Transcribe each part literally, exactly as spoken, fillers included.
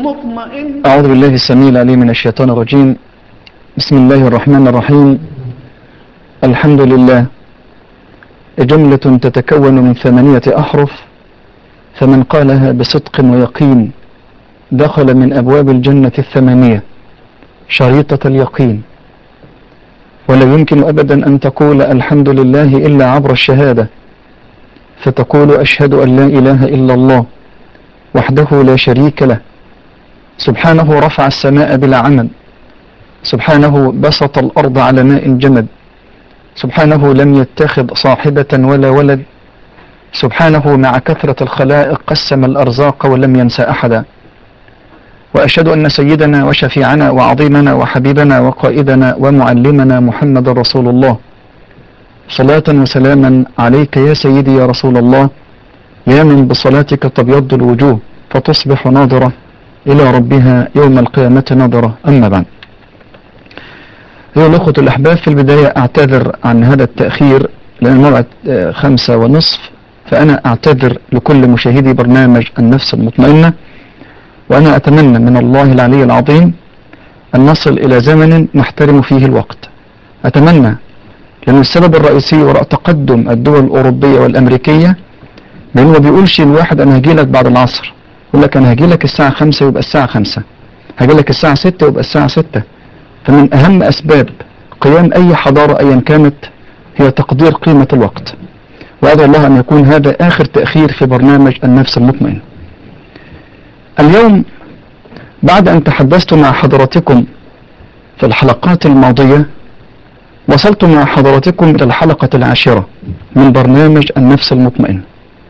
المطمئن. أعوذ بالله السميع العليم من الشيطان الرجيم. بسم الله الرحمن الرحيم. الحمد لله. جملة تتكون من ثمانية أحرف، فمن قالها بصدق ويقين دخل من أبواب الجنة الثمانية شريطة اليقين. ولا يمكن أبدا أن تقول الحمد لله إلا عبر الشهادة، فتقول أشهد أن لا إله إلا الله وحده لا شريك له، سبحانه رفع السماء بلا عمد، سبحانه بسط الأرض على ماء جمد، سبحانه لم يتخذ صاحبة ولا ولد، سبحانه مع كثرة الخلائق قسم الأرزاق ولم ينسى أحدا. وأشهد أن سيدنا وشفيعنا وعظيمنا وحبيبنا وقائدنا ومعلمنا محمد رسول الله، صلاة وسلاما عليك يا سيدي يا رسول الله، يا من بصلاتك تبيض الوجوه فتصبح ناظرة إلى ربها يوم القيامة ناظرة. أما بعد، أيها الأخوة الأحباب، في البداية أعتذر عن هذا التأخير لأن الموعد خمسة ونصف، فأنا أعتذر لكل مشاهدي برنامج النفس المطمئنة، وأنا أتمنى من الله العلي العظيم أن نصل إلى زمن نحترم فيه الوقت. أتمنى، لأن السبب الرئيسي وراء تقدم الدول الأوروبية والأمريكية لأنه ما بيقولش الواحد أنا هجي لك بعد العصر، يقول لك أنا هجي لك الساعة خمسة يبقى الساعة خمسة، هجي لك الساعة ستة يبقى الساعة ستة. فمن أهم أسباب قيام أي حضارة أيا كانت هي تقدير قيمة الوقت. وأدعو الله أن يكون هذا آخر تأخير في برنامج النفس المطمئن. اليوم بعد أن تحدثت مع حضراتكم في الحلقات الماضية، وصلت مع حضراتكم إلى الحلقة العاشرة من برنامج النفس المطمئن.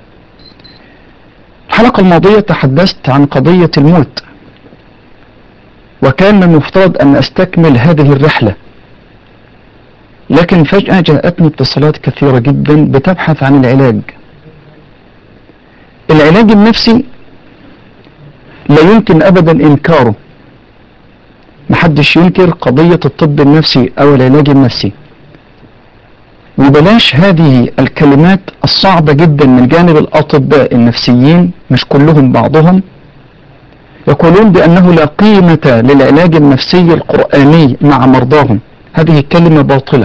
الحلقة الماضية تحدثت عن قضية الموت، وكان من المفترض أن أستكمل هذه الرحلة، لكن فجأة جاءتني اتصالات كثيرة جدا بتبحث عن العلاج. العلاج النفسي لا يمكن أبدا إنكاره، محدش ينكر قضية الطب النفسي أو العلاج النفسي، وبلاش هذه الكلمات الصعبة جدا من جانب الأطباء النفسيين، مش كلهم بعضهم يقولون بأنه لا قيمة للعلاج النفسي القرآني مع مرضاهم. هذه كلمة باطلة.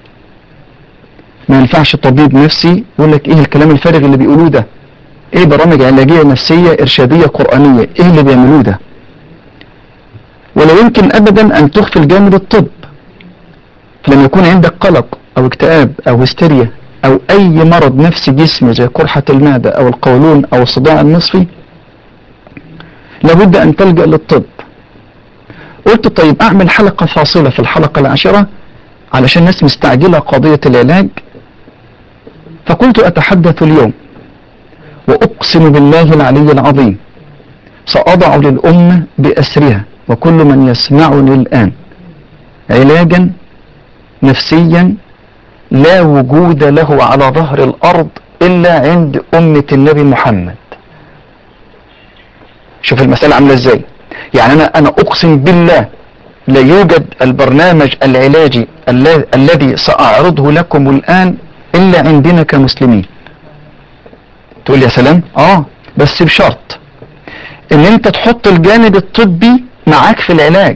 ما ينفعش طبيب نفسي يقول لك ايه الكلام الفارغ اللي بيقولوه ده، ايه برامج علاجية نفسية إرشادية قرآنية، ايه اللي بيعملوه ده. ولا يمكن أبدا أن تغفل جانب الطب. فلما يكون عندك قلق أو اكتئاب أو هستيريا أو أي مرض نفسي جسمي زي قرحة المعدة أو القولون أو الصداع النصفي، لابد أن تلجأ للطب. قلت طيب أعمل حلقة فاصلة في الحلقة العاشرة علشان الناس مستعجلة قضية العلاج، فقلت أتحدث اليوم وأقسم بالله العلي العظيم سأضع للأمة بأسرها وكل من يسمعني الآن علاجا نفسيا لا وجود له على ظهر الأرض إلا عند أمة النبي محمد. شوف المسألة عاملة ازاي. يعني أنا, أنا أقسم بالله لا يوجد البرنامج العلاجي الذي سأعرضه لكم الآن إلا عندنا كمسلمين. تقول يا سلام، آه بس بشرط إن أنت تحط الجانب الطبي معاك في العلاج.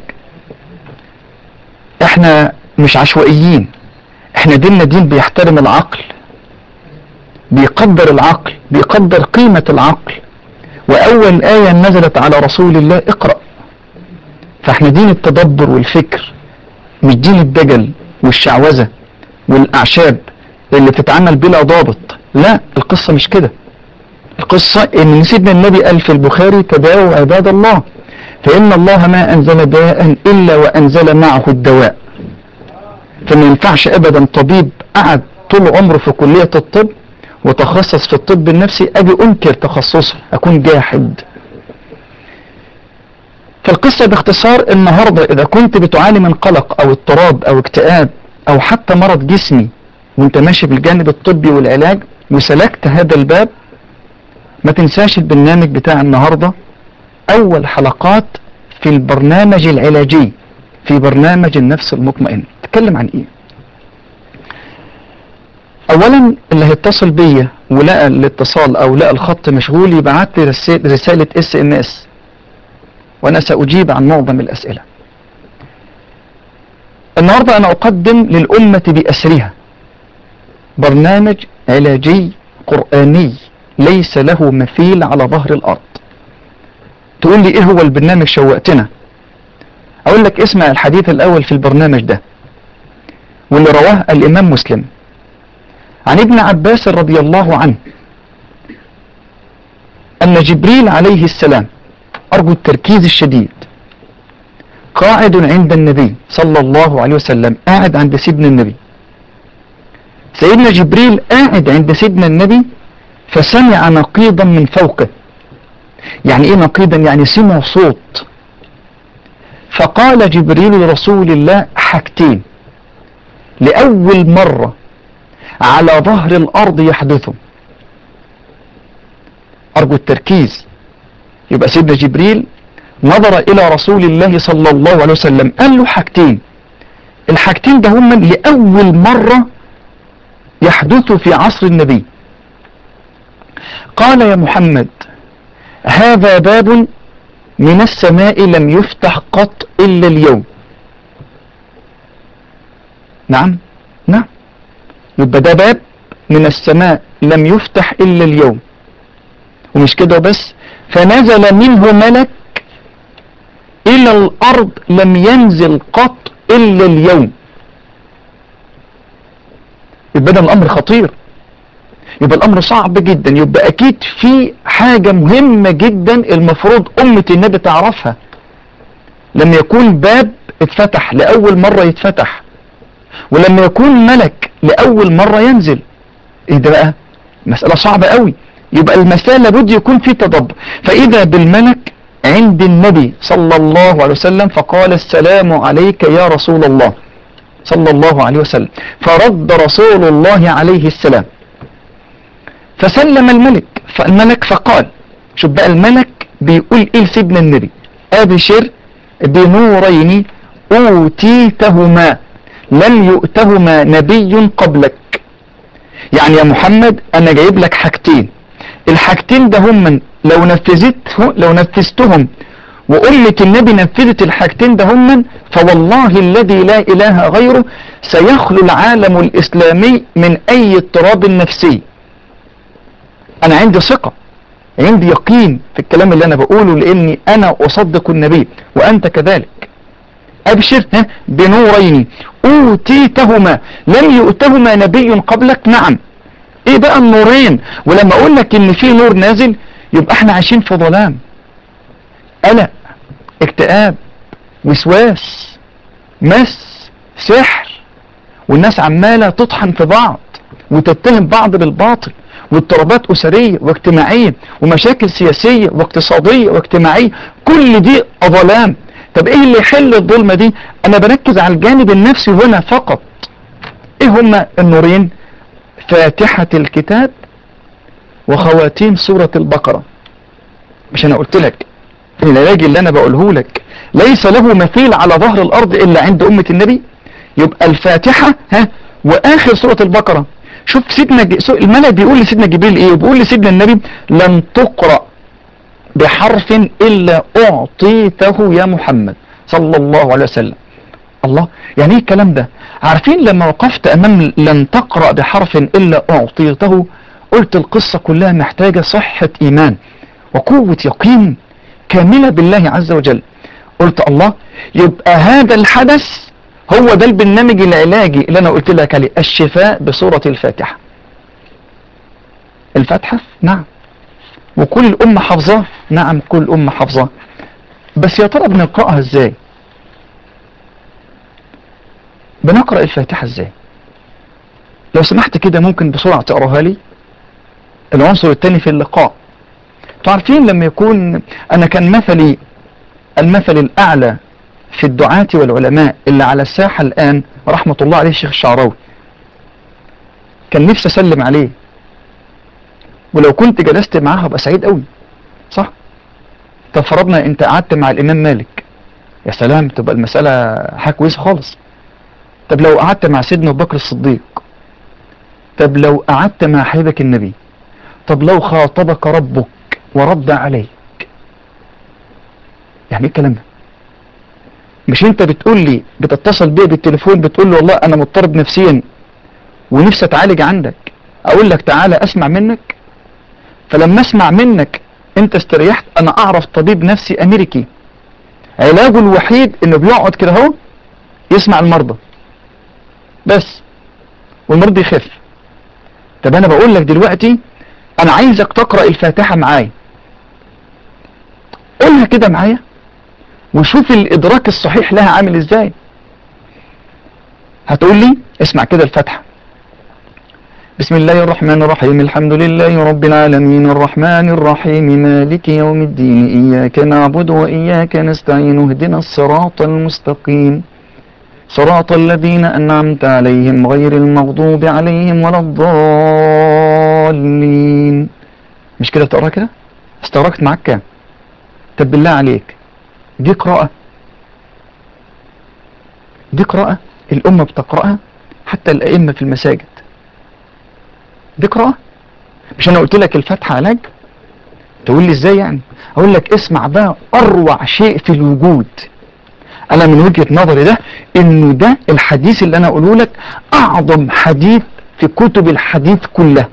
إحنا مش عشوائيين، إحنا ديننا دين بيحترم العقل، بيقدر العقل، بيقدر قيمة العقل. وأول آية نزلت على رسول الله اقرأ. فإحنا دين التدبر والفكر، مش دين الدجل والشعوذة والأعشاب اللي بتتعمل بلا ضابط. لا، القصة مش كده. القصة ان سيدنا النبي قال في البخاري تداووا عباد الله فإن الله ما أنزل داء إلا وأنزل معه الدواء. فما ينفعش أبدا طبيب قعد طول عمره في كلية الطب وتخصص في الطب النفسي أجي أنكر تخصصه، أكون جاحد. فالقصة باختصار النهاردة إذا كنت بتعاني من قلق أو اضطراب أو اكتئاب أو حتى مرض جسمي وانت ماشي بالجانب الطبي والعلاج وسلكت هذا الباب، ما تنساش البرنامج بتاع النهاردة أول حلقات في البرنامج العلاجي في برنامج النفس المطمئن. تتكلم عن إيه؟ أولا اللي هيتصل بيا ولقى الاتصال أو لقى الخط مشغول يبعت لي رسالة اس ام اس وأنا سأجيب عن معظم الأسئلة. النهاردة أنا أقدم للأمة بأسرها برنامج علاجي قرآني ليس له مثيل على ظهر الأرض. تقول لي إيه هو البرنامج؟ شوقتنا. أقول لك اسمع الحديث الأول في البرنامج ده، واللي رواه الإمام مسلم عن ابن عباس رضي الله عنه أن جبريل عليه السلام، أرجو التركيز الشديد، قاعد عند النبي صلى الله عليه وسلم، قاعد عند سيدنا النبي. سيدنا جبريل قاعد عند سيدنا النبي فسمع نقيضا من فوقه. يعني ايه نقيضا؟ يعني سمع صوت. فقال جبريل لرسول الله حاجتين لأول مرة على ظهر الأرض يحدثوا. أرجو التركيز. يبقى سيدنا جبريل نظر إلى رسول الله صلى الله عليه وسلم، قال له حاجتين، الحاجتين ده هم لأول مرة يحدثوا في عصر النبي. قال يا محمد هذا باب من السماء لم يفتح قط إلا اليوم. نعم نعم، يبقى ده باب من السماء لم يفتح إلا اليوم. ومش كده بس، فنزل منه ملك إلى الأرض لم ينزل قط إلا اليوم. يبقى ده الأمر خطير، يبقى الأمر صعب جدا، يبقى أكيد في حاجة مهمة جدا المفروض أمة النبي تعرفها. لما يكون باب اتفتح لأول مرة يتفتح، ولما يكون ملك لأول مرة ينزل، ايه ده بقى؟ مسألة صعبة قوي. يبقى المسألة لابد يكون في تدبر. فإذا بالملك عند النبي صلى الله عليه وسلم فقال السلام عليك يا رسول الله صلى الله عليه وسلم، فرد رسول الله عليه السلام فسلم الملك. فالملك فقال، شوف بقى الملك بيقول ايه لسيدنا النبي، ابشر بنورين اوتيتهما لم يؤتهما نبي قبلك. يعني يا محمد انا جايب لك حاجتين، الحاجتين ده هم لو نفذته لو نفذتهم وأمة النبي نفذت الحاجتين ده هم، فوالله الذي لا إله غيره سيخلو العالم الإسلامي من أي اضطراب نفسي. أنا عندي ثقة، عندي يقين في الكلام اللي أنا بقوله، لأني أنا أصدق النبي وأنت كذلك. أبشر بنورين أوتيتهما لم يؤتهما نبي قبلك. نعم، إيه بقى النورين؟ ولما أقول لك إن في نور نازل يبقى إحنا عايشين في ظلام، قلق، اكتئاب، وسواس، مس، سحر، والناس عمالة تطحن في بعض وتتهم بعض بالباطل، واضطرابات أسرية واجتماعية ومشاكل سياسية واقتصادية واجتماعية، كل دي ظلام. طب ايه اللي يحل الظلمة دي؟ انا بركز على الجانب النفسي هنا فقط. ايه هما النورين؟ فاتحة الكتاب وخواتيم سورة البقرة. مش انا قلت لك العلاج اللي انا بقوله لك ليس له مثيل على ظهر الارض الا عند امة النبي؟ يبقى الفاتحة ها واخر سورة البقرة. شوف سيدنا ج... الملك بيقول لسيدنا جبريل ايه؟ بيقول لسيدنا النبي لن تقرأ بحرف الا اعطيته يا محمد صلى الله عليه وسلم. الله، يعني ايه الكلام ده؟ عارفين لما وقفت امام لن تقرأ بحرف الا اعطيته، قلت القصة كلها محتاجة صحة ايمان وقوة يقين كاملة بالله عز وجل. قلت الله، يبقى هذا الحدث هو ده البرنامج العلاجي اللي انا قلت لك عليه، الشفاء بسورة الفاتحة. الفاتحة نعم، وكل الامة حافظاه، نعم كل الامة حافظاه، بس يا ترى بنقرأها ازاي؟ بنقرأ الفاتحة ازاي؟ لو سمحت كده ممكن بسرعة تقراها لي. العنصر الثاني في اللقاء، تعرفين لما يكون انا كان مثلي المثل الاعلى في الدعاة والعلماء اللي على الساحة الان رحمة الله عليه الشيخ الشعراوي، كان نفسي اسلم عليه، ولو كنت جلست معاه هبقى سعيد قوي، صح؟ طب فرضنا انت قعدت مع الامام مالك، يا سلام، تبقى المسألة حاجة كويسة خالص. طب لو قعدت مع سيدنا ابو بكر الصديق، طب لو قعدت مع حبيبك النبي، طب لو خاطبك ربك ورد عليك، يعني ايه الكلام ده؟ مش انت بتقول لي بتتصل بيا بالتليفون بتقول لي والله انا مضطرب نفسيا ونفسي اتعالج عندك، اقول لك تعالى اسمع منك؟ فلما اسمع منك انت استريحت. انا اعرف طبيب نفسي امريكي علاجه الوحيد انه بيقعد كده اهو يسمع المرضى بس والمرضى يخف. طب انا بقول لك دلوقتي انا عايزك تقرأ الفاتحة معايا، قولها كده معايا وشوف الادراك الصحيح لها عامل ازاي. هتقول لي اسمع كده الفاتحة: بسم الله الرحمن الرحيم الحمد لله رب العالمين الرحمن الرحيم مالك يوم الدين إياك نعبد وإياك نستعين اهدنا الصراط المستقيم صراط الذين أنعمت عليهم غير المغضوب عليهم ولا الضالين. مش كده تقرأ كده؟ استغرقت معاك كام؟ طب بالله عليك دي قراءة؟ دي قراءة الأمة بتقرأها حتى الأئمة في المساجد؟ دي قراءة؟ مش أنا قلت لك الفاتحة علاج؟ تقول لي ازاي يعني؟ اقول لك اسمع بقى اروع شيء في الوجود. انا من وجهة نظري ده انه ده الحديث اللي انا اقوله لك اعظم حديث في كتب الحديث كلها،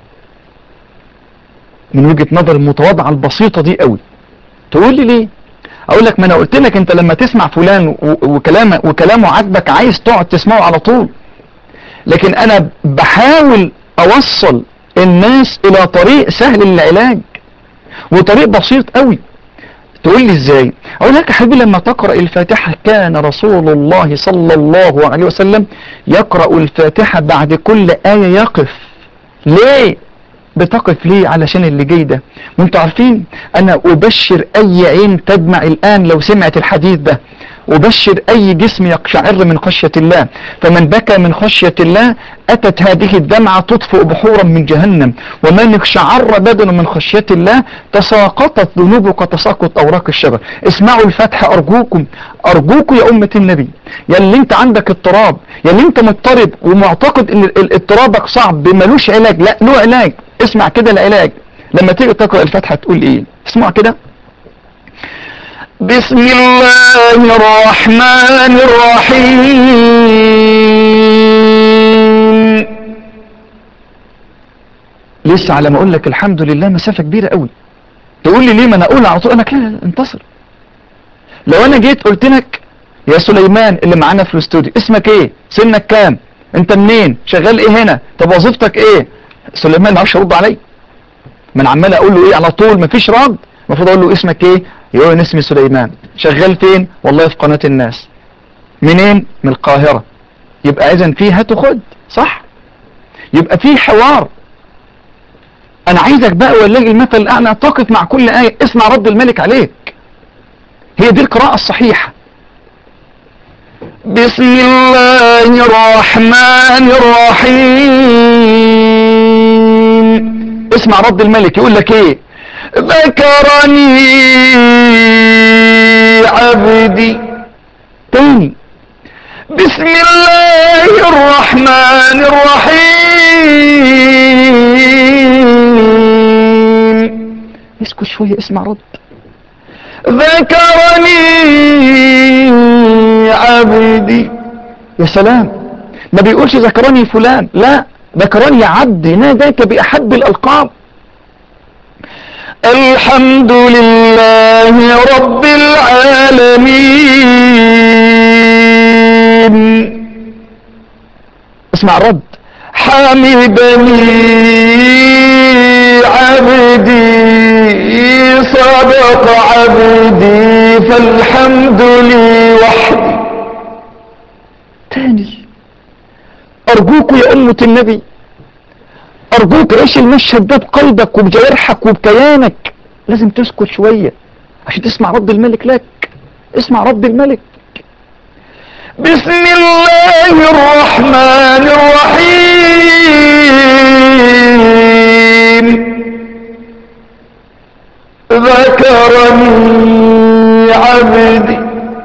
من وجهة نظر المتواضعة البسيطة دي قوي. تقول لي ليه؟ اقول لك ما انا قلت لك انت لما تسمع فلان وكلامه وكلامه عاجبك عايز تقعد تسمعه على طول، لكن انا بحاول اوصل الناس الى طريق سهل للعلاج وطريق بسيط قوي. تقول لي ازاي؟ اقول لك يا حبيبي لما تقرأ الفاتحة كان رسول الله صلى الله عليه وسلم يقرأ الفاتحة بعد كل آية يقف. ليه بتقف؟ ليه؟ علشان اللي جاي ده. وانتوا عارفين انا ابشر اي عين تدمع الان لو سمعت الحديث ده، أبشر أي جسم يقشعر من خشية الله، فمن بكى من خشية الله أتت هذه الدمعة تطفئ بحورا من جهنم، ومن اقشعر بدنه من خشية الله تساقطت ذنوبه كتساقط أوراق الشجر. اسمعوا الفتحة أرجوكم، أرجوكم يا أمة النبي، يا اللي انت عندك اضطراب، يا اللي انت مضطرب ومعتقد ان اضطرابك صعب ملوش علاج، لا له علاج. اسمع كده العلاج لما تيجي تقرأ الفتحة تقول ايه. اسمع كده: بسم الله الرحمن الرحيم. لسه على ما اقول لك الحمد لله مسافة كبيرة قوي. تقول لي ليه؟ ما انا اقول على طول انا كده انتصر. لو انا جيت قلت لك يا سليمان اللي معانا في الاستوديو اسمك ايه؟ سنك كام؟ انت منين؟ شغال ايه هنا؟ طب وظيفتك ايه؟ سليمان ما عرفش يرد عليا، ما انا عمال اقول له ايه على طول مفيش رد. المفروض اقول له اسمك ايه؟ يقول انا اسمي سليمان. شغال فين؟ والله في قناة الناس. منين؟ من القاهرة. يبقى اذا في هات وخد، صح؟ يبقى في حوار. انا عايزك بقى ولله المثل الاعلى تقف مع كل آية اسمع رد الملك عليك. هي دي القراءة الصحيحة. بسم الله الرحمن الرحيم. اسمع رد الملك يقول لك ايه؟ ذكرني عبدي. تاني: بسم الله الرحمن الرحيم. اسكت شوية اسمع رد. ذكرني عبدي. يا سلام، ما بيقولش ذكرني فلان، لا، ذكرني عبدي ناداك بأحب الألقاب. الحمد لله رب العالمين. اسمع الرد: حمدني عبدي صدق عبدي فالحمد لي وحدي. تاني: أرجوك يا أمة النبي، أرجوك عيش المشهد ده بقلبك وبجوارحك وبكيانك. لازم تسكت شوية عشان تسمع رد الملك لك. اسمع رد الملك. بسم الله الرحمن الرحيم. ذكرني عبدي.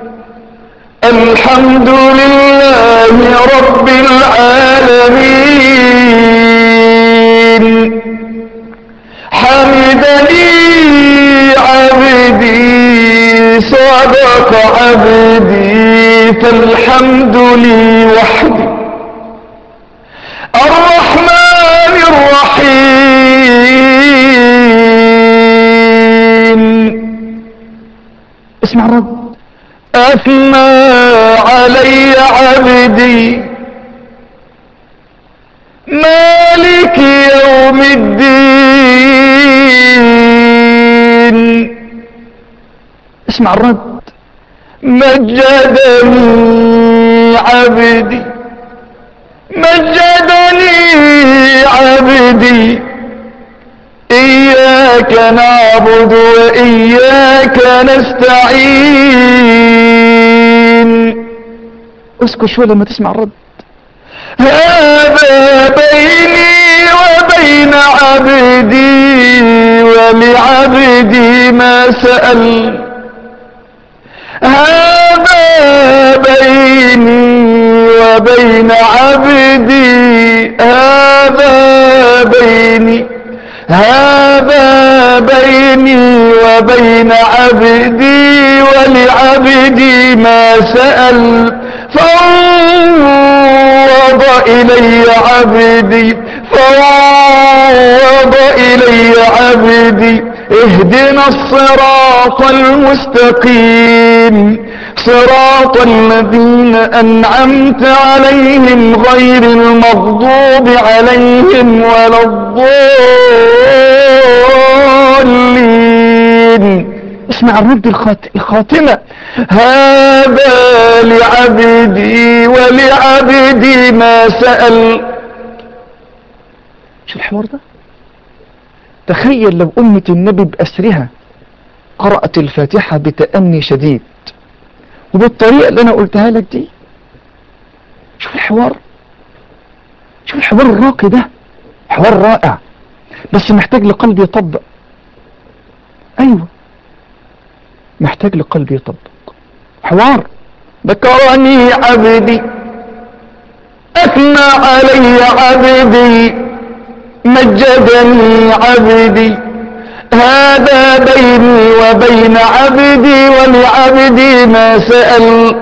الحمد لله رب العالمين. حمدني عبدي صدق عبق عبدي فالحمد لي وحدي الرحمن الرحيم. اسمع الرب. أثنى علي عبدي مالك يوم الدين. اسمع الرد. مجدني عبدي مجدني عبدي إياك نعبد وإياك نستعين. اسكت شوي لما تسمع الرد. هذا بيني وبين عبدي ولعبدي ما سأل. هذا بيني وبين عبدي هذا بيني هذا بيني وبين عبدي ولعبدي ما سأل. فوض إلي عبدي فوض إلي عبدي اهدنا الصراط المستقيم صراط الذين أنعمت عليهم غير المغضوب عليهم ولا الضالين. اسمع الرد الخاتمة. هذا لعبدي ولعبدي ما سأل. شو الحوار ده؟ تخيل لو أمة النبي بأسرها قرأت الفاتحة بتأني شديد وبالطريقة اللي أنا قلتها لك دي. شوف الحوار شوف الحوار الراقي ده. حوار رائع بس محتاج لقلب يطبق. أيوة محتاج لقلب يطبق. حوار. ذكرني عبدي أثنى علي عبدي مجدني عبدي هذا بيني وبين عبدي ولعبدي ما سأل.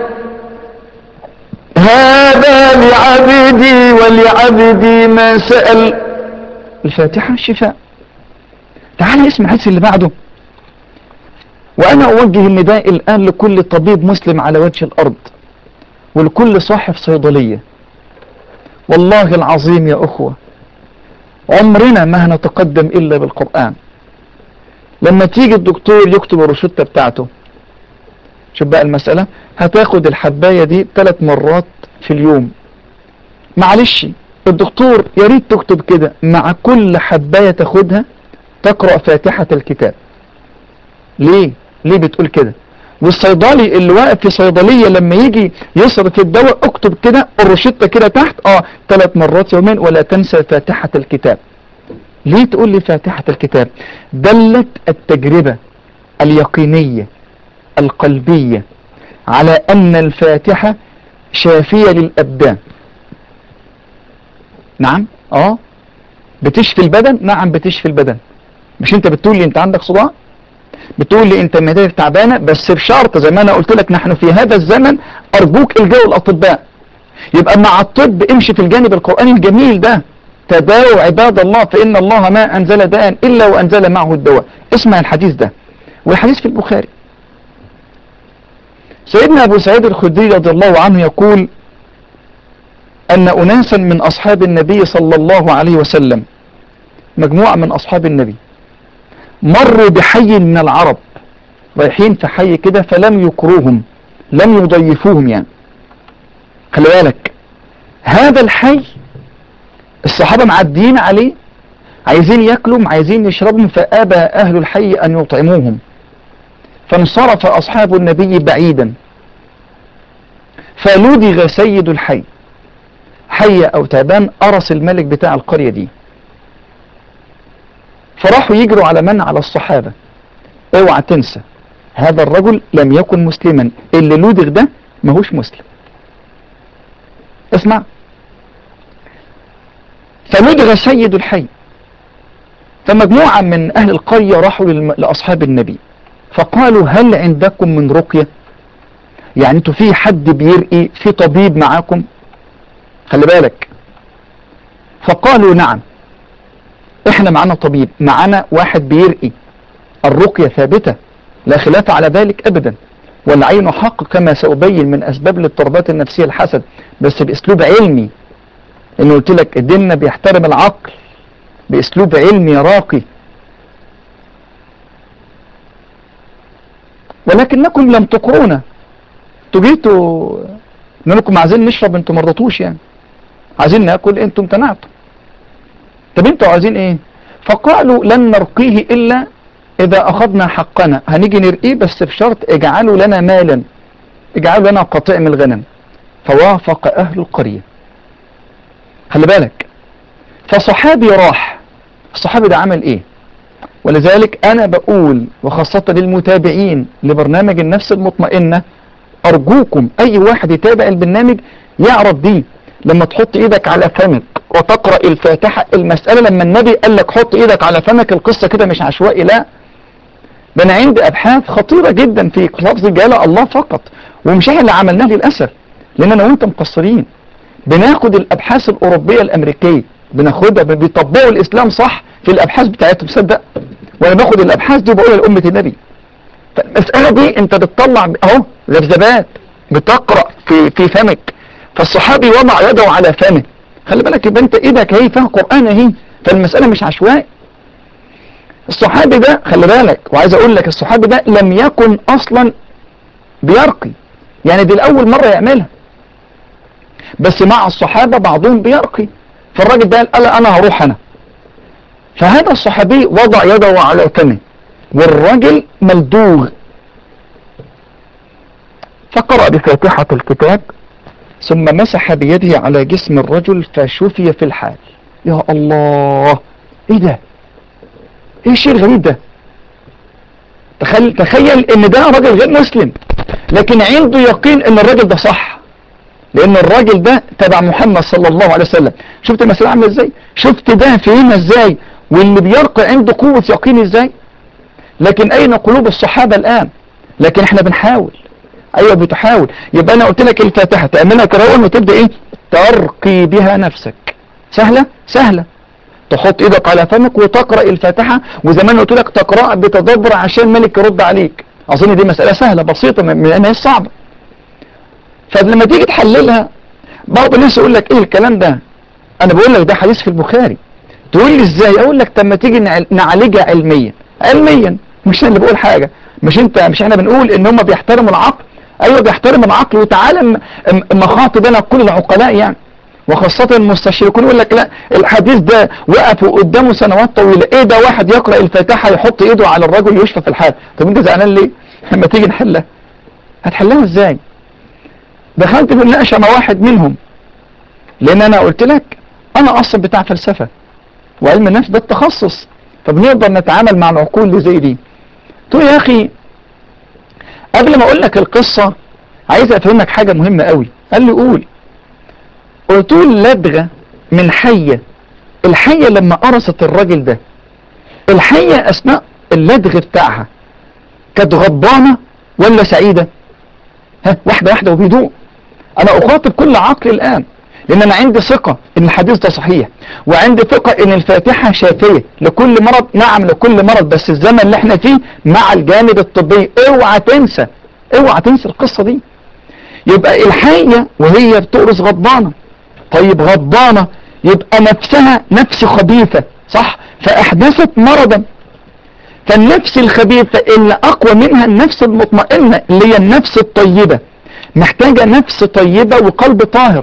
هذا لعبدي ولعبدي ما سأل. الفاتحة الشفاء. تعال اسمع الحديث اللي بعده. وأنا أوجه النداء الآن لكل طبيب مسلم على وجه الأرض ولكل صاحب صيدلية. والله العظيم يا أخوة عمرنا ما هنتقدم إلا بالقرآن. لما تيجي الدكتور يكتب الروشتة بتاعته، شوف بقى المسألة، هتاخد الحباية دي ثلاث مرات في اليوم. معلش الدكتور يريد تكتب كده مع كل حباية تاخدها تقرأ فاتحة الكتاب. ليه؟ ليه بتقول كده؟ والصيدلي اللي واقف في صيدلية لما يجي يصرف الدواء اكتب كده الروشتة كده تحت اه ثلاث مرات يومين ولا تنسى فاتحة الكتاب. ليه تقول لي فاتحة الكتاب؟ دلت التجربة اليقينية القلبية على ان الفاتحة شافية للأبدان. نعم اه بتشفي البدن. نعم بتشفي البدن. مش انت بتقول لي انت عندك صداع، بتقول لي انت معدتك تعبانه، بس بشرط زي ما انا قلت لك نحن في هذا الزمن ارجوك الجو الاطباء. يبقى مع الطب امشي في الجانب القرآني الجميل ده. تداووا عباد الله فإن الله ما أنزل داء إلا وأنزل معه الدواء. اسمع الحديث ده، والحديث في البخاري. سيدنا أبو سعيد الخدري رضي الله عنه يقول أن أناسا من أصحاب النبي صلى الله عليه وسلم، مجموعة من أصحاب النبي، مروا بحي من العرب، رايحين في حي كده فلم يكروهم، لم يضيفوهم يعني. خلي بالك هذا الحي الصحابة معديين عليه عايزين يأكلوا عايزين يشربوا، فأبى أهل الحي أن يطعموهم، فانصرف أصحاب النبي بعيدا. فلدغ سيد الحي، حي أو تعبان أرس الملك بتاع القرية دي، فراحوا يجروا على من؟ على الصحابة. اوعى تنسى هذا الرجل لم يكن مسلما، اللي لدغ ده ماهوش مسلم. اسمع. فلدغ سيد الحي، فمجموعة من أهل القرية راحوا لأصحاب النبي فقالوا هل عندكم من رقية؟ يعني انتوا في حد بيرقي، في طبيب معاكم؟ خلي بالك. فقالوا نعم، احنا معانا طبيب، معانا واحد بيرقي. الرقية ثابتة لا خلاف على ذلك ابدا، والعين حق كما سأبين من اسباب الاضطرابات النفسية الحسد، بس باسلوب علمي. انه قلت لك ديننا بيحترم العقل باسلوب علمي راقي. ولكنكم لم تقرونا، انتوا جيتوا انكم عايزين نشرب، انتوا ما رضيتوش، يعني عايزين ناكل، انتوا امتنعتوا. طب انتوا عايزين ايه؟ فقالوا لن نرقيه الا اذا اخذنا حقنا، هنيجي نرقيه بس بشرط اجعلوا لنا مالا، اجعلوا لنا قطيع من الغنم. فوافق اهل القرية. خلي بالك، فصحابي راح. الصحابي ده عمل ايه؟ ولذلك انا بقول وخاصة للمتابعين لبرنامج النفس المطمئنة، ارجوكم اي واحد يتابع البرنامج يعرف دي. لما تحط ايدك على فمك وتقرأ الفاتحة، المسألة لما النبي قال لك حط ايدك على فمك، القصة كده مش عشوائي، لا، ده انا عندي ابحاث خطيرة جدا في لفظ جلالة الله فقط، ومش احنا اللي عملناه للاسف، لان انا وانت مقصرين. بناخد الابحاث الاوروبية الامريكية بناخدها، بيطبقوا الاسلام صح في الابحاث بتاعتهم، صدق. وانا باخد الابحاث دي بقولها لامة النبي. فالمسألة دي انت بتطلع اهو ذبذبات بتقرأ في في فمك. فالصحابي وضع يده على فمه. خلي بالك، يبقى انت ايدك اهي فيها قرآن اهي، فالمسألة مش عشوائي. الصحابي ده خلي بالك، وعايز اقول لك الصحابي ده لم يكن اصلا بيرقي، يعني دي الاول مرة يعملها، بس مع الصحابة بعضهم بيرقي. فالراجل ده قال انا هروح انا. فهذا الصحابي وضع يده على فمه والراجل ملدوغ، فقرأ بفاتحة الكتاب ثم مسح بيده على جسم الرجل فشفي في الحال. يا الله، ايه ده؟ ايه الشيء الغريب ده؟ تخيل, تخيل ان ده راجل غير مسلم لكن عنده يقين ان الراجل ده صح، لان الراجل ده تبع محمد صلى الله عليه وسلم. شفت المسألة عامله ازاي؟ شفت ده فهمها ازاي؟ واللي بيرقى عنده قوة يقين ازاي؟ لكن اين قلوب الصحابة الان؟ لكن احنا بنحاول. ايوه بتحاول. يبقى انا قلت لك الفاتحة تعملها كراون وتبدأ ايه؟ ترقي بها نفسك. سهلة؟ سهلة. تحط ايدك على فمك وتقرأ الفاتحة، وزي ما انا قلت لك تقرأ بتدبر عشان ملك يرد عليك. اظن دي مسألة سهلة بسيطة من انها صعبة. فلما تيجي تحللها بعض الناس يقول لك ايه الكلام ده؟ انا بقول لك ده حديث في البخاري. تقول لي ازاي؟ اقول لك طب ما تيجي نعالجها علميا. علميا مش انا اللي بقول حاجة، مش انت مش احنا بنقول ان هم بيحترموا العقل؟ ايوه بيحترم العقل. وتعالى مخاطب انا كل العقلاء يعني، وخاصة المستشرقون يقول لك لا الحديث ده وقفوا قدامه سنوات طويلة، ايه ده واحد يقرأ الفاتحة يحط ايده على الرجل يشفى في الحال؟ طب انت زعلان ليه؟ لما تيجي نحلها هتحلها ازاي؟ دخلت في النقاشة مع واحد منهم، لان انا قلت لك انا اصلا بتاع فلسفة وعلم النفس ده التخصص، فبنقدر نتعامل مع العقول اللي زي دي. قلت له يا اخي قبل ما اقول لك القصة عايز افهمك حاجة مهمة قوي. قال لي قول. قلت له اللدغة من حية، الحية لما قرصت الراجل ده، الحية اثناء اللدغ بتاعها كانت غضبانة ولا سعيدة؟ ها واحدة واحدة وبيدوق. انا اخاطب كل عقل الان، لان انا عندي ثقة ان الحديث ده صحيح، وعندي ثقة ان الفاتحة شافية لكل مرض. نعم لكل مرض، بس الزمن اللي احنا فيه مع الجانب الطبي اوعى تنسى، اوعى تنسى القصة دي. يبقى الحية وهي بتقرص غضبانة، طيب غضبانة يبقى نفسها نفس خبيثة صح، فاحدثت مرضا. فالنفس الخبيثة اللي اقوى منها النفس المطمئنة اللي هي النفس الطيبة، محتاجة نفس طيبة وقلب طاهر.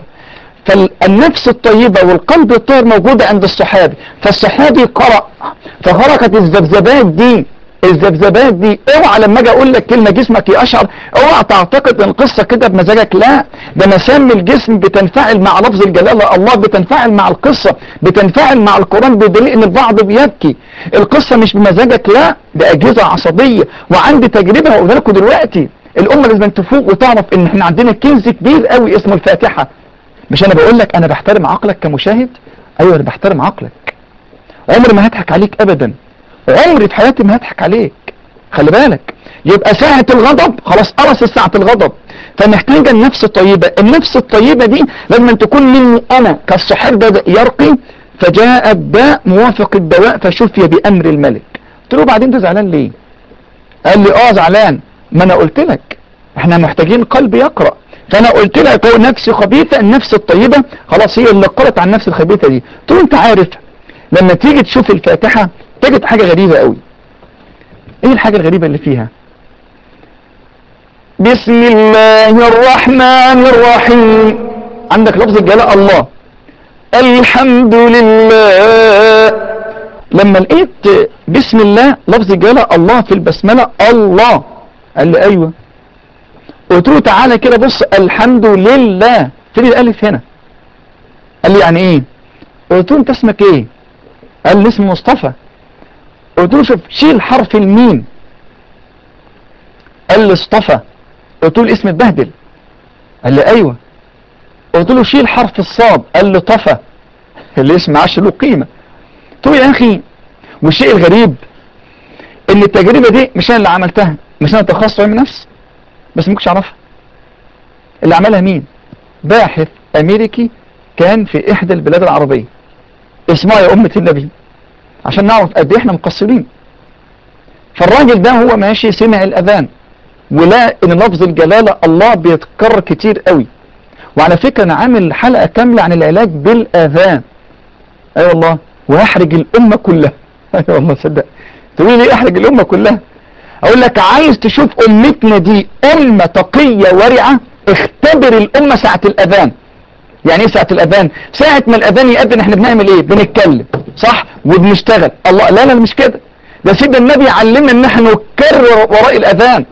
فالنفس الطيبة والقلب الطاهر موجودة عند الصحابي، فالصحابي قرأ فخرجت الذبذبات دي. الذبذبات دي اوعى لما اجي اقول لك كلمة جسمك يقشعر اوعى تعتقد ان القصة كده بمزاجك، لا، ده مسام الجسم بتنفعل مع لفظ الجلالة الله، بتنفعل مع القصة، بتنفعل مع القرآن، بدليل ان البعض بيبكي. القصة مش بمزاجك، لا، ده اجهزة عصبية. وعندي تجربة هقولها لكم دلوقتي. الامة لازم تفوق وتعرف ان احنا عندنا كنز كبير قوي اسمه الفاتحة. مش انا بقول لك انا بحترم عقلك كمشاهد؟ ايوه انا بحترم عقلك، عمري ما هضحك عليك ابدا، عمري في حياتي ما هضحك عليك. خلي بالك يبقى ساعة الغضب خلاص قرص ساعة الغضب، فمحتاجة النفس الطيبة. النفس الطيبة دي لازم تكون مني انا كالصحاب ده يرقي، فجاء الداء موافق الدواء فشفي بأمر الملك. قلت له بعدين انت زعلان ليه؟ قال لي اه زعلان، ما انا قلت لك احنا محتاجين قلب يقرأ، فانا قلت لك هو نفسي خبيثة، النفس الطيبة خلاص هي اللي قرأت عن النفس الخبيثة دي. قلت له انت عارف لما تيجي تشوف الفاتحة تجد حاجة غريبة قوي. ايه الحاجة الغريبة اللي فيها؟ بسم الله الرحمن الرحيم، عندك لفظ الجلالة الله، الحمد لله. لما لقيت بسم الله لفظ الجلالة الله في البسملة الله، قال لي ايوه. قلت له تعالى كده بص الحمد لله فين الالف هنا؟ قال لي يعني ايه؟ قلت له انت اسمك ايه؟ قال لي اسمي مصطفى. قلت له شوف شيل حرف الميم. قال لي اصطفى. قلت له الاسم اتبهدل. قال لي ايوه. قلت له شيل حرف الصاد. قال لي طفى، الاسم ما عادش له قيمه. قلت له يا اخي والشيء الغريب ان التجربه دي مش انا اللي عملتها، مش انا تخصص علم نفس، بس ممكنش اعرفها. اللي عملها مين؟ باحث امريكي كان في احدى البلاد العربيه. اسمعوا يا امه النبي عشان نعرف قد ايه احنا مقصرين. فالراجل ده هو ماشي سمع الاذان ولا ان لفظ الجلاله الله بيتكرر كتير قوي. وعلى فكره انا عامل حلقه كامله عن العلاج بالاذان. اي أيوة والله، وهحرج الامه كلها. اي أيوة والله صدق. تقول لي احرج الامه كلها؟ اقول لك عايز تشوف امتنا دي امه تقيه ورعه، اختبر الامه ساعه الاذان. يعني ايه ساعه الاذان؟ ساعه ما الاذان يأذن احنا بنعمل ايه؟ بنتكلم صح وبنشتغل. الله لا لا مش كده، ده سيدنا النبي علمنا ان احنا نكرر وراء الاذان.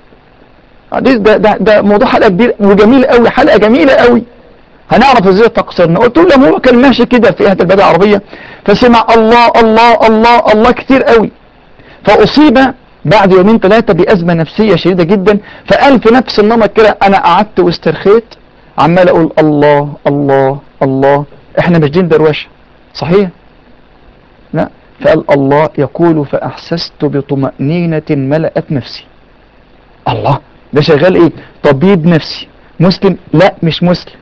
ده ده ده موضوع حلقه كبير وجميل قوي، حلقه جميله قوي هنعرف ازاي تقصيرنا. قلت له لما هو كان ماشي كده في احدى البلاد العربيه فسمع الله الله الله الله كتير قوي، فاصيب بعد يومين ثلاثه بازمه نفسيه شديده جدا. فقال في نفس النمط كده انا قعدت واسترخيت عمال اقول الله الله الله. احنا مش دين دروشه صحيح؟ لا. فقال الله يقول فاحسست بطمأنينة ملأت نفسي. الله ده شغال ايه؟ طبيب نفسي مسلم؟ لا مش مسلم.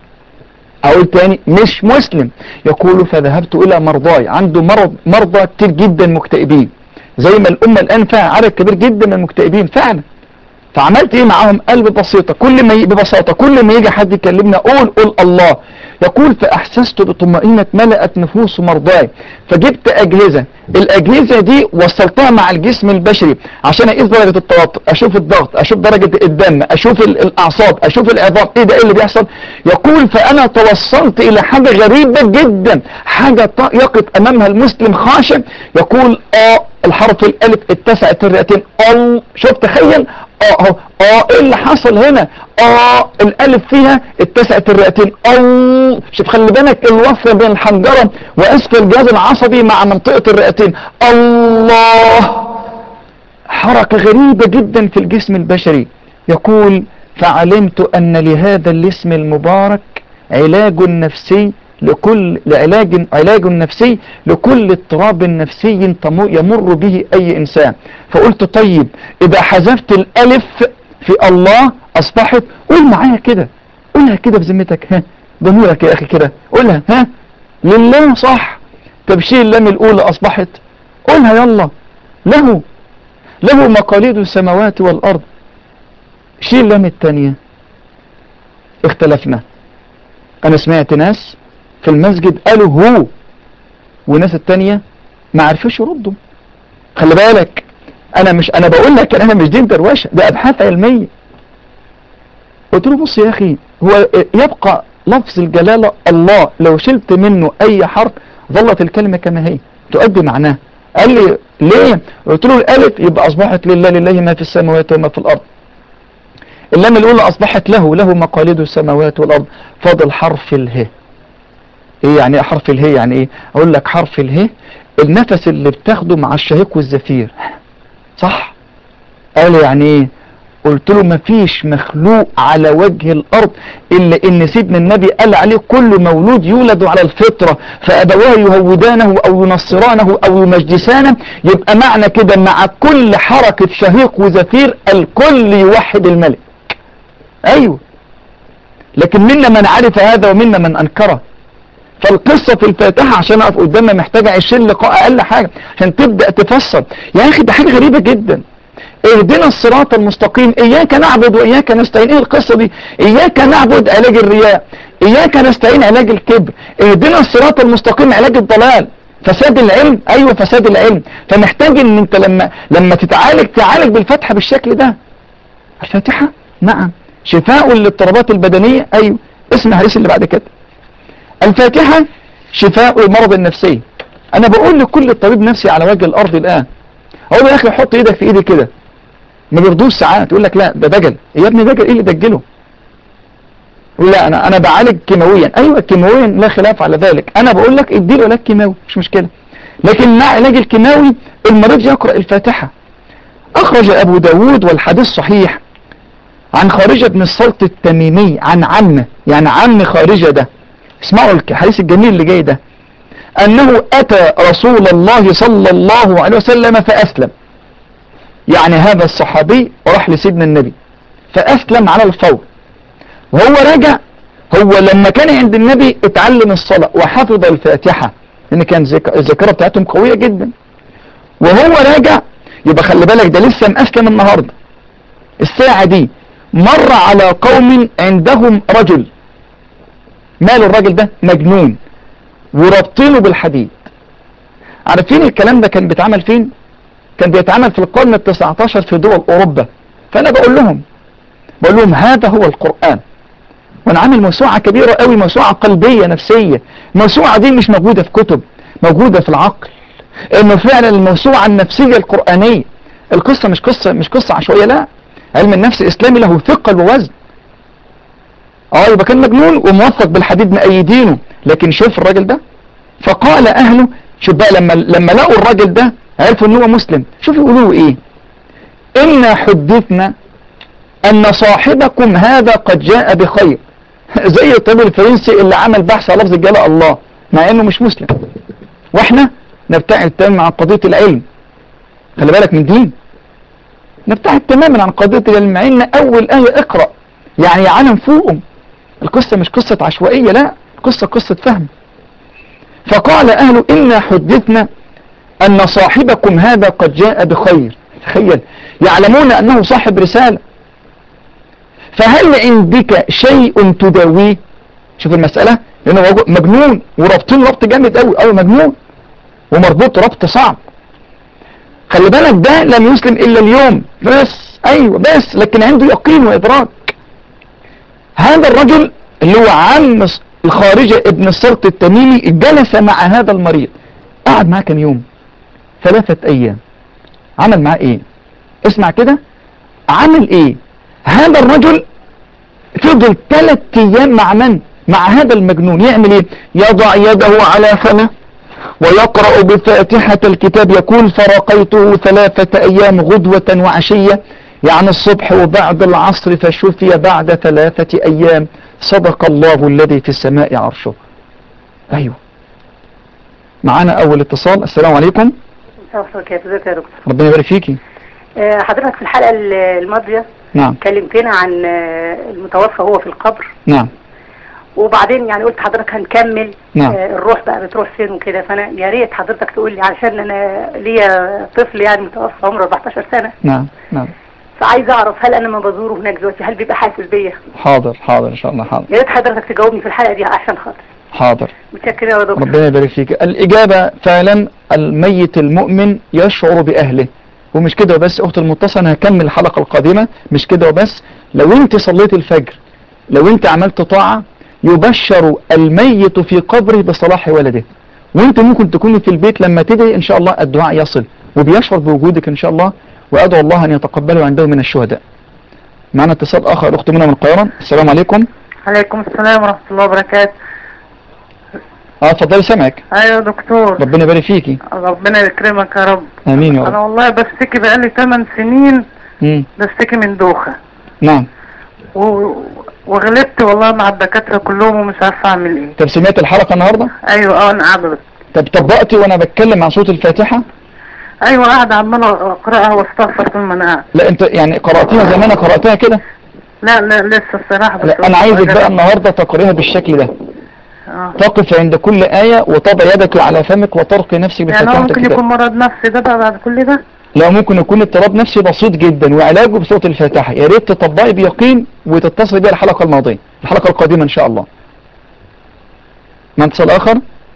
اقول تاني مش مسلم. يقول فذهبت الى مرضاي، عنده مرض مرضى كتير جدا مكتئبين زي ما الامه الان فيها عدد كبير جدا من المكتئبين فعلا. فعملت ايه معاهم؟ قلب بسيطه، كل ما ي... ببساطه كل ما يجي حد يكلمنا قول قول الله. يقول فاحسست بطمأنينة ملأت نفوس مرضاي، فجبت اجهزه، الاجهزه دي وصلتها مع الجسم البشري عشان اقيس درجه التوتر، اشوف الضغط، اشوف درجه الدم، اشوف الاعصاب، اشوف العظام، ايه ده ايه اللي بيحصل. يقول فانا توصلت الى حاجه غريبه جدا، حاجه يقف امامها المسلم خاشع. يقول اه الحرف الالف اتسعت الرئتين. اه شوف تخيل اه اهو اه ايه اللي حصل هنا؟ اه الالف فيها اتسعت الرئتين. اه شوف خلي بالك الوصل بين الحنجره واسفل الجهاز العصبي مع منطقه الرئتين. الله حركه غريبه جدا في الجسم البشري. يقول فعلمت ان لهذا الاسم المبارك علاج نفسي لكل لعلاج علاج نفسي لكل اضطراب نفسي يمر به اي انسان. فقلت طيب اذا حذفت الالف في الله اصبحت، قول معايا كده، قولها كده بذمتك، ها ضميرك يا اخي كده قولها، ها لله صح. طب شيل اللام الاولى اصبحت، قولها يلا له له مقاليد السماوات والارض. شيل اللام الثانيه. اختلفنا. انا سمعت ناس في المسجد قالوا هو، وناس التانية ما عرفوش يردوا. خلي بالك انا مش انا بقول لك انا مش دين دروشه، ده ابحاث علميه. قلت له بص يا اخي هو يبقى لفظ الجلاله الله لو شلت منه اي حرف ظلت الكلمه كما هي تؤدي معناه. قال لي ليه؟ قلت له الالف يبقى اصبحت لله، لله ما في السماوات وما في الارض. اللام الاولى اصبحت له، له مقاليد السماوات والارض. فاضل حرف اله. ايه يعني ايه حرف اله؟ يعني ايه؟ اقول لك حرف اله النفس اللي بتاخده مع الشهيق والزفير صح؟ قال يعني ايه؟ قلت له مفيش مخلوق على وجه الارض الا ان سيدنا النبي قال عليه كل مولود يولد على الفطرة فابواه يهودانه او ينصرانه او يمجسانه. يبقى معنى كده مع كل حركة شهيق وزفير الكل يوحد الملك. ايوه، لكن منا من عرف هذا ومنا من انكره. فالقصة في الفاتحة عشان اقف قدامها محتاجة عشرين لقاء اقل حاجة عشان تبدأ تفسر. يا اخي ده حاجة غريبة جدا. اهدنا الصراط المستقيم، اياك نعبد واياك نستعين. ايه القصة دي؟ اياك نعبد علاج الرياء، اياك نستعين علاج الكبر، اهدنا الصراط المستقيم علاج الضلال، فساد العلم. ايوه فساد العلم. فمحتاج ان انت لما لما تتعالج تعالج بالفتحة بالشكل ده. الفاتحة نعم شفاء للاضطرابات البدنية. ايوه اسمع الحديث اللي بعد كده. الفاتحة شفاء للمرض النفسي. انا بقول لكل طبيب نفسي على وجه الارض الان، اقول له يا اخي حط ايدك في ايدي كده، ما بيرضوش ساعات يقول لك لا ده دجل. يا ابني دجل ايه اللي دجله؟ يقول لا انا انا بعالج كيماويا. ايوه كيماويا لا خلاف على ذلك، انا بقول لك اديله علاج كيماوي مش مشكله، لكن مع علاج الكيماوي المريض يقرأ الفاتحة. اخرج ابو داود والحديث صحيح عن خارجة بن الصلت التميمي عن عمه، يعني عم خارجة ده، اسمعوا الحديث الجميل اللي جاي ده، انه اتى رسول الله صلى الله عليه وسلم فاسلم. يعني هذا الصحابي راح لسيدنا النبي فاسلم على الفور، وهو راجع هو لما كان عند النبي اتعلم الصلاة وحفظ الفاتحة لان كان الذاكرة بتاعتهم قوية جدا. وهو راجع يبقى خلي بالك ده لسه مأسلم النهاردة الساعة دي، مر على قوم عندهم رجل، مال الراجل ده مجنون وربطينه بالحديد. عارفين الكلام ده كان بيتعمل فين؟ كان بيتعمل في القرن التسعة عشر في دول اوروبا. فانا بقول لهم بقول لهم هذا هو القرآن، وانا عامل موسوعة كبيرة قوي، موسوعة قلبية نفسية. الموسوعة دي مش موجودة في كتب، موجودة في العقل، انه فعلا الموسوعة النفسية القرآنية. القصة مش قصة مش قصة عشوائية، لا، علم النفس الاسلامي له ثقل ووزن. اه يبقى كان مجنون وموثق بالحديد مأيدينه، لكن شوف الراجل ده. فقال اهله، شوف بقى لما لما لقوا الراجل ده عرفوا ان هو مسلم، شوف يقولوا ايه؟ إنا حدثنا ان صاحبكم هذا قد جاء بخير. زي الطبيب الفرنسي اللي عمل بحث على لفظ جلاء الله مع انه مش مسلم، واحنا نبتعد تماما عن قضية العلم. خلي بالك من دين، نبتعد تماما عن قضية العلم، مع ان اول آية اقرأ يعني عالم فوقهم. القصة مش قصة عشوائية، لا، القصة قصة فهم. فقال اهله إنا حدثنا ان صاحبكم هذا قد جاء بخير. تخيل، يعلمون انه صاحب رسالة. فهل عندك شيء تداويه؟ شوف المسألة، لانه مجنون وربطين ربط جامد قوي قوي، مجنون ومربوط ربط صعب. خلي بالك ده لم يسلم الا اليوم بس، ايوه بس، لكن عنده يقين وادراك. هذا الرجل اللي هو عم الخارجة ابن الصلت التميمي جلس مع هذا المريض، قعد معاه كم يوم؟ ثلاثة ايام. عمل معاه ايه؟ اسمع كده عمل ايه. هذا الرجل فضل ثلاث ايام مع من؟ مع هذا المجنون. يعمل ايه؟ يضع يده على فمه ويقرأ بفاتحة الكتاب، يقول فرقيته ثلاثة ايام غدوة وعشية، يعني الصبح وبعد العصر، فشفي بعد ثلاثة ايام. صدق الله الذي في السماء عرشه. ايوه معانا اول اتصال. السلام عليكم. ازيك يا دكتور؟ ربنا يبارك فيكي. حضرتك في الحلقة الماضية نعم كلمتنا عن المتوفى هو في القبر. نعم. وبعدين يعني قلت حضرتك هنكمل. نعم. الروح بقى بتروح فين وكده، فانا يا ريت حضرتك تقول لي علشان انا ليا طفل يعني متوفى عمره أربعتاشر سنة. نعم نعم. فعايز اعرف هل انا لما بزوره هناك دلوقتي هل بيبقى حاسس بيا؟ حاضر حاضر ان شاء الله. حاضر، يا ريت حضرتك تجاوبني في الحلقة دي عشان خاطر. حاضر. متشكرة يا دكتور. ربنا يبارك فيك. الإجابة فعلا الميت المؤمن يشعر بأهله. ومش كده وبس أخت المتصل، أنا هكمل الحلقة القادمة. مش كده وبس، لو أنت صليت الفجر، لو أنت عملت طاعة، يبشر الميت في قبره بصلاح ولده. وأنت ممكن تكوني في البيت لما تدعي إن شاء الله الدعاء يصل وبيشعر بوجودك إن شاء الله، وأدعو الله أن يتقبله عنده من الشهداء. معنا اتصال آخر، الأخت منى من القاهرة. السلام عليكم. عليكم السلام ورحمة الله وبركاته. اه اتفضلي سامعك. ايوه دكتور. ربنا يبارك فيكي. ربنا يكرمك يا رب. امين يا رب. انا والله بشتكي بقالي ثمان سنين مم. بشتكي من دوخة نعم. و... وغلبت والله مع الدكاترة كلهم ومش عارفة اعمل ايه. طب سمعت الحلقة النهاردة؟ ايوه اه انا قاعدة بس. طب طبقتي وانا بتكلم عن صوت الفاتحة؟ ايوه قاعدة عمالة اقرأها واستغفر طول ما انا قاعد. لا انت يعني قرأتيها زي ما انا قرأتها كده؟ لا لا لسه الصراحة بس. لا انا عايزك بقى النهاردة تقريها بالشكل ده. اه تقف عند كل آية وتضع يدك على فمك وترقي نفسك يعني بفاتحة هو ممكن الكتاب. يكون مرض نفسي ده بقى بعد كل ده؟ لا ممكن يكون اضطراب نفسي بسيط جدا وعلاجه بصوت الفاتحة. يا ريت تطبقي بيقين وتتصل بيها الحلقة الماضية الحلقة القادمة ان شاء الله. ما اتصل اخر.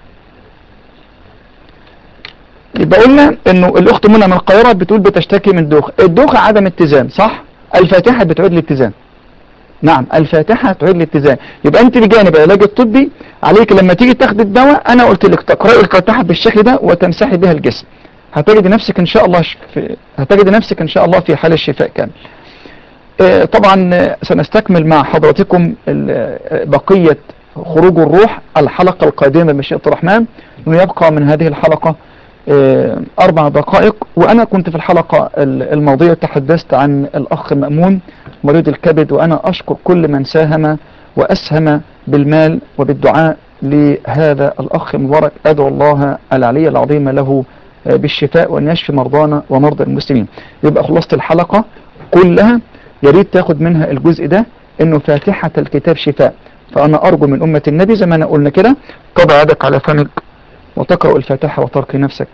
يبقى قلنا انه الاخت منى من القاهرة بتقول بتشتكي من دوخة. الدوخة عدم اتزان صح؟ الفاتحة بتعيد الاتزان. نعم الفاتحة تعيد الاتزان. يبقى انت بجانب العلاج الطبي عليك لما تيجي تاخد الدواء انا قلت لك تقرأي الفاتحة بالشكل ده وتمسحي بها الجسم. هتجد نفسك ان شاء الله في هتجد نفسك ان شاء الله في حال الشفاء كامل. اه طبعا سنستكمل مع حضراتكم بقية خروج الروح الحلقة القادمة بمشيئة الرحمن. ويبقى من هذه الحلقة اه اربع دقائق. وانا كنت في الحلقة الماضية تحدثت عن الاخ مأمون مريض الكبد، وانا اشكر كل من ساهم واسهم بالمال وبالدعاء لهذا الاخ مبارك. ادعو الله العلي العظيم له بالشفاء وان يشفي مرضانا ومرضى المسلمين. يبقى خلصت الحلقة كلها يا ريت تاخد منها الجزء ده انه فاتحة الكتاب شفاء. فانا ارجو من امة النبي زي ما انا قلنا كده تضع يدك على فمك وتقرأ الفاتحة وترقي نفسك.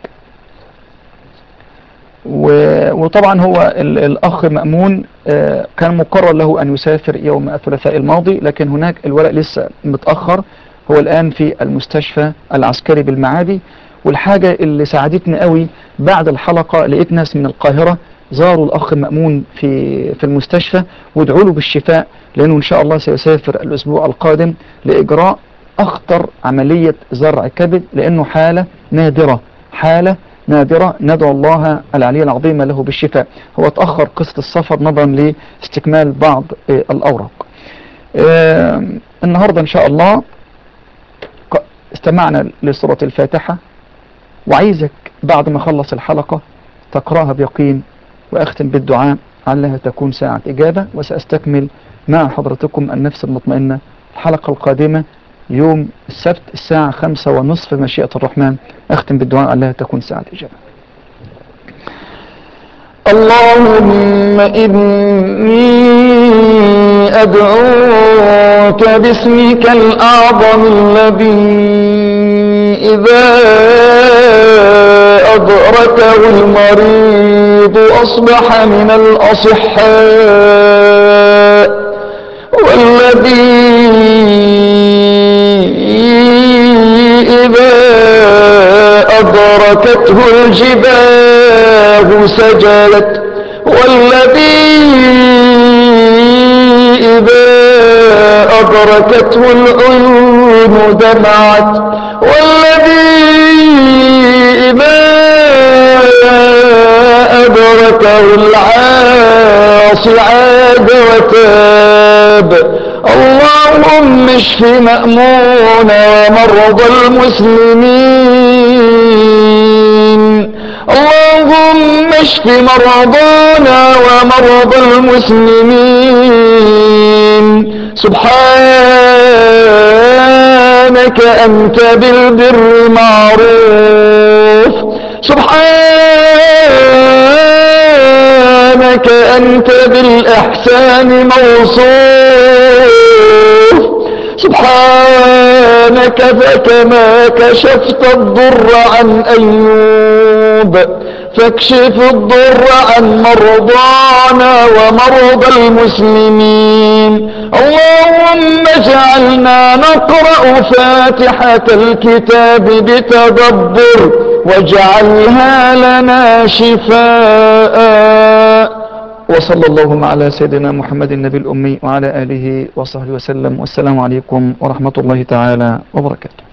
وطبعا هو الاخ مأمون كان مقرر له ان يسافر يوم الثلاثاء الماضي، لكن هناك الورق لسه متأخر. هو الان في المستشفى العسكري بالمعادي. والحاجة اللي ساعدتني قوي بعد الحلقة لقيت ناس من القاهرة زاروا الاخ مأمون في في المستشفى وادعوا له بالشفاء، لانه ان شاء الله سيسافر الاسبوع القادم لاجراء اخطر عملية زرع كبد، لانه حالة نادرة حالة نادرة ندعو الله العلي العظيم له بالشفاء. هو تأخر قصة السفر نظرا لاستكمال بعض الأوراق. النهاردة إن شاء الله استمعنا لسورة الفاتحة، وعايزك بعد ما خلص الحلقة تقرأها بيقين وأختم بالدعاء علها تكون ساعة إجابة. وسأستكمل مع حضرتكم النفس المطمئنة الحلقة القادمة يوم السبت الساعة خمسة ونصف مشيئة الرحمن. أختم بالدعاء علها تكون ساعة إجابة. اللهم إني أدعوك باسمك الأعظم الذي إذا أدركه المريض أصبح من الأصحاء، والذي إذا أدركته الجباه سجلت، والذي إذا أدركته العيون دمعت، والذي إذا أدركه العاصي عاد وتاب. اللهم اشف مأمون ومرضى المسلمين، اللهم اشف مرضانا ومرضى المسلمين. سبحانك أنت بالبر معروف، سبحانك أنت بالإحسان موصوف، سبحانك فكما كشفت الضر عن أيوب فاكشف الضر عن مرضانا ومرضى المسلمين. اللهم اجعلنا نقرأ فاتحة الكتاب بتدبر واجعلها لنا شفاء. وصلى اللهم على سيدنا محمد النبي الأمي وعلى آله وصحبه وسلم. والسلام عليكم ورحمة الله تعالى وبركاته.